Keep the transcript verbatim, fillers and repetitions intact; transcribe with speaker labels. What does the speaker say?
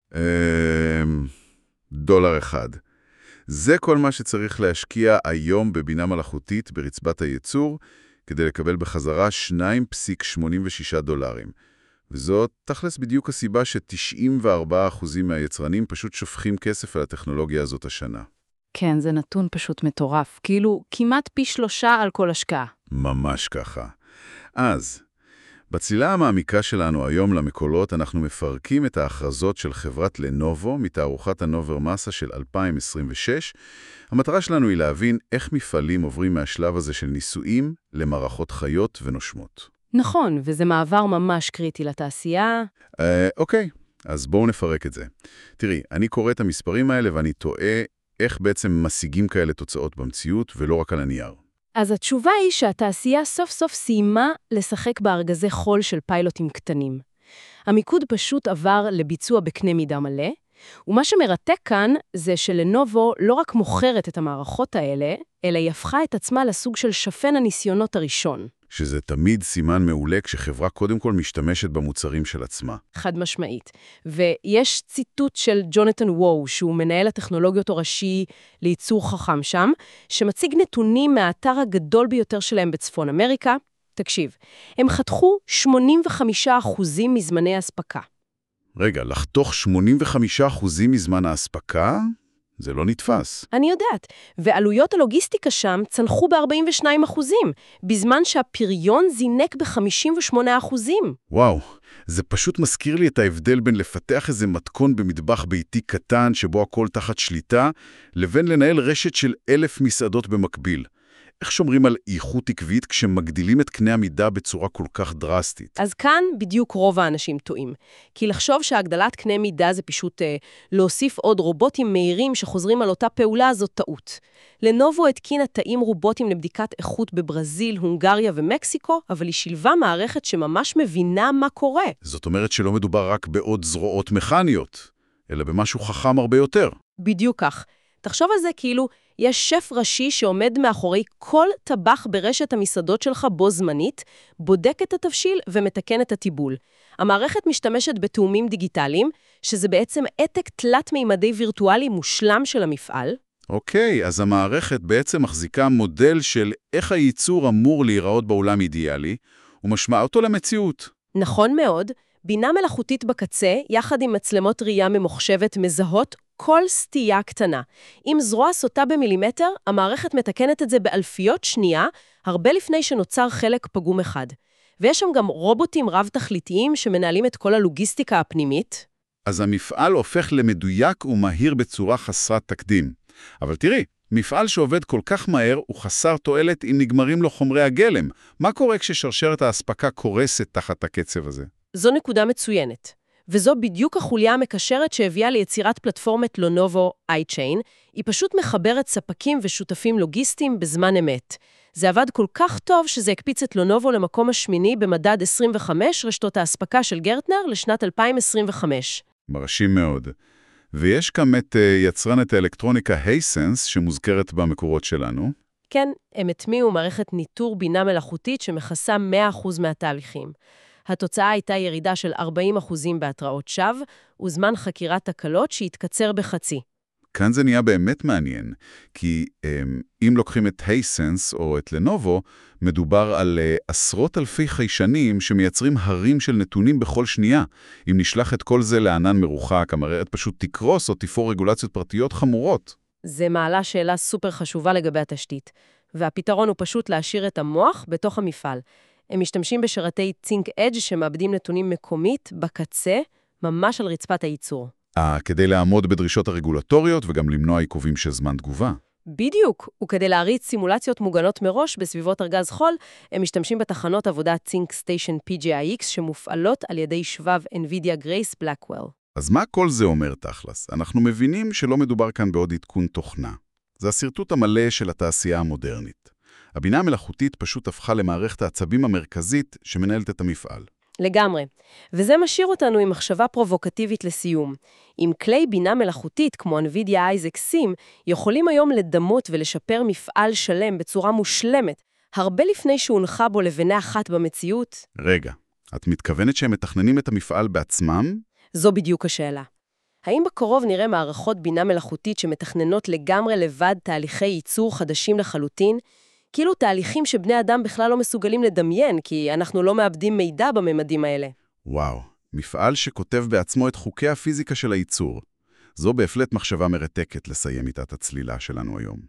Speaker 1: אמ, דולר אחד. זה כל מה שצריך להשקיע היום בבינה מלאכותית ברצפת הייצור, כדי לקבל בחזרה שתיים נקודה שמונים ושש דולרים. וזאת תכלס בדיוק הסיבה ש-תשעים וארבעה אחוז מהיצרנים פשוט שופכים כסף על הטכנולוגיה הזאת השנה.
Speaker 2: כן, זה נתון פשוט מטורף. כאילו, כמעט פי שלושה על כל השקעה.
Speaker 1: ממש ככה. אז, בצלילה המעמיקה שלנו היום למקולות, אנחנו מפרקים את ההכרזות של חברת לנובו מתערוכת הנובר מסה של אלפיים עשרים ושש. המטרה שלנו היא להבין איך מפעלים עוברים מהשלב הזה של ניסויים למערכות חיות ונושמות.
Speaker 2: נכון, וזה מעבר ממש קריטי לתעשייה.
Speaker 1: אה, אוקיי, אז בואו נפרק את זה. תראי, אני קורא את המספרים האלה ואני תוהה איך בעצם משיגים כאלה תוצאות במציאות ולא רק על הנייר.
Speaker 2: אז התשובה היא שהתעשייה סוף סוף סיימה לשחק בארגזי חול של פיילוטים קטנים. המיקוד פשוט עבר לביצוע בקנה מידה מלא, ומה שמרתק כאן זה שלנובו לא רק מוכרת את המערכות האלה, אלא היא הפכה את עצמה לסוג של שפן הניסיונות הראשון.
Speaker 1: שזה תמיד סימן מעולה כשחברה קודם כל משתמשת במוצרים של עצמה.
Speaker 2: חד משמעית. ויש ציטוט של ג'ונתן וואו, שהוא מנהל הטכנולוגיות הראשי לייצור חכם שם, שמציג נתונים מהאתר הגדול ביותר שלהם בצפון אמריקה. תקשיב, הם חתכו שמונים וחמישה אחוז מזמני ההספקה.
Speaker 1: רגע, לחתוך שמונים וחמישה אחוז מזמן ההספקה? זה לא נתפס.
Speaker 2: אני יודעת, ועלויות הלוגיסטיקה שם צנחו ב-ארבעים ושניים אחוז, בזמן שהפריון זינק ב-חמישים ושמונה אחוז.
Speaker 1: וואו, זה פשוט מזכיר לי את ההבדל בין לפתח איזה מתכון במטבח ביתי קטן שבו הכל תחת שליטה, לבין לנהל רשת של אלף מסעדות במקביל. איך שומרים על איכות עקבית כשמגדילים את קנה המידה בצורה כל כך דרסטית?
Speaker 2: אז כאן בדיוק רוב האנשים טועים. כי לחשוב שהגדלת קנה מידה זה פשוט אה, להוסיף עוד רובוטים מהירים שחוזרים על אותה פעולה, זאת טעות. לנובו התקינה תאים רובוטים לבדיקת איכות בברזיל, הונגריה ומקסיקו, אבל היא שילבה מערכת שממש מבינה מה קורה.
Speaker 1: זאת אומרת שלא מדובר רק בעוד זרועות מכניות, אלא במשהו חכם הרבה יותר.
Speaker 2: בדיוק כך. תחשוב על זה כאילו יש שף ראשי שעומד מאחורי כל טבח ברשת המסעדות שלך בו זמנית, בודק את התבשיל ומתקן את הטיבול. המערכת משתמשת בתאומים דיגיטליים, שזה בעצם עתק תלת-מימדי וירטואלי מושלם של המפעל.
Speaker 1: אוקיי, אז המערכת בעצם מחזיקה מודל של איך הייצור אמור להיראות בעולם אידיאלי, ומשמעה אותו למציאות.
Speaker 2: נכון מאוד, בינה מלאכותית בקצה, יחד עם מצלמות ראייה ממוחשבת מזהות כל סטייה קטנה. אם זרוע סוטה במילימטר, המערכת מתקנת את זה באלפיות שנייה, הרבה לפני שנוצר חלק פגום אחד. ויש שם גם רובוטים רב-תכליתיים שמנהלים את כל הלוגיסטיקה הפנימית.
Speaker 1: אז המפעל הופך למדויק ומהיר בצורה חסרת תקדים. אבל תראי, מפעל שעובד כל כך מהר הוא חסר תועלת אם נגמרים לו חומרי הגלם. מה קורה כששרשרת ההספקה קורסת תחת הקצב הזה?
Speaker 2: זו נקודה מצוינת. וזו בדיוק החוליה המקשרת שהביאה ליצירת פלטפורמת לנובו iChain. היא פשוט מחברת ספקים ושותפים לוגיסטיים בזמן אמת. זה עבד כל כך טוב שזה הקפיץ את לנובו למקום השמיני במדד עשרים וחמש רשתות ההספקה של גרטנר לשנת אלפיים עשרים וחמש.
Speaker 1: מרשים מאוד. ויש גם את יצרנת האלקטרוניקה הייסנס שמוזכרת במקורות שלנו.
Speaker 2: כן, הם הטמיעו מערכת ניטור בינה מלאכותית שמכסה מאה אחוז מהתהליכים. התוצאה הייתה ירידה של ארבעים אחוז בהתראות שווא, וזמן חקירת תקלות שהתקצר בחצי.
Speaker 1: כאן זה נהיה באמת מעניין, כי אם לוקחים את הייסנס או את לנובו, מדובר על עשרות אלפי חיישנים שמייצרים הרים של נתונים בכל שנייה. אם נשלח את כל זה לענן מרוחק, המערכת פשוט תקרוס או תפור רגולציות פרטיות חמורות.
Speaker 2: זה מעלה שאלה סופר חשובה לגבי התשתית, והפתרון הוא פשוט להשאיר את המוח בתוך המפעל. הם משתמשים בשרתי Think Edge שמאבדים נתונים מקומית בקצה, ממש על רצפת הייצור.
Speaker 1: אה, כדי לעמוד בדרישות הרגולטוריות וגם למנוע עיכובים של זמן תגובה.
Speaker 2: בדיוק, וכדי להריץ סימולציות מוגנות מראש בסביבות ארגז חול, הם משתמשים בתחנות עבודת Think Station פי ג'יי איי אקס שמופעלות על ידי שבב NVIDIA Grace Blackwell.
Speaker 1: אז מה כל זה אומר תכלס? אנחנו מבינים שלא מדובר כאן בעוד עדכון תוכנה. זה הסרטוט המלא של התעשייה המודרנית. הבינה המלאכותית פשוט הפכה למערכת העצבים המרכזית שמנהלת את המפעל.
Speaker 2: לגמרי. וזה משאיר אותנו עם מחשבה פרובוקטיבית לסיום. עם כלי בינה מלאכותית כמו NVIDIA Isaac Sim, יכולים היום לדמות ולשפר מפעל שלם בצורה מושלמת, הרבה לפני שהונחה בו לבנה אחת במציאות.
Speaker 1: רגע, את מתכוונת שהם מתכננים את המפעל בעצמם?
Speaker 2: זו בדיוק השאלה. האם בקרוב נראה מערכות בינה מלאכותית שמתכננות לגמרי לבד תהליכי ייצור חדשים לחלוטין? כאילו תהליכים שבני אדם בכלל לא מסוגלים לדמיין, כי אנחנו לא מאבדים מידע בממדים האלה.
Speaker 1: וואו, מפעל שכותב בעצמו את חוקי הפיזיקה של הייצור. זו בהחלט מחשבה מרתקת לסיים איתה את הצלילה שלנו היום.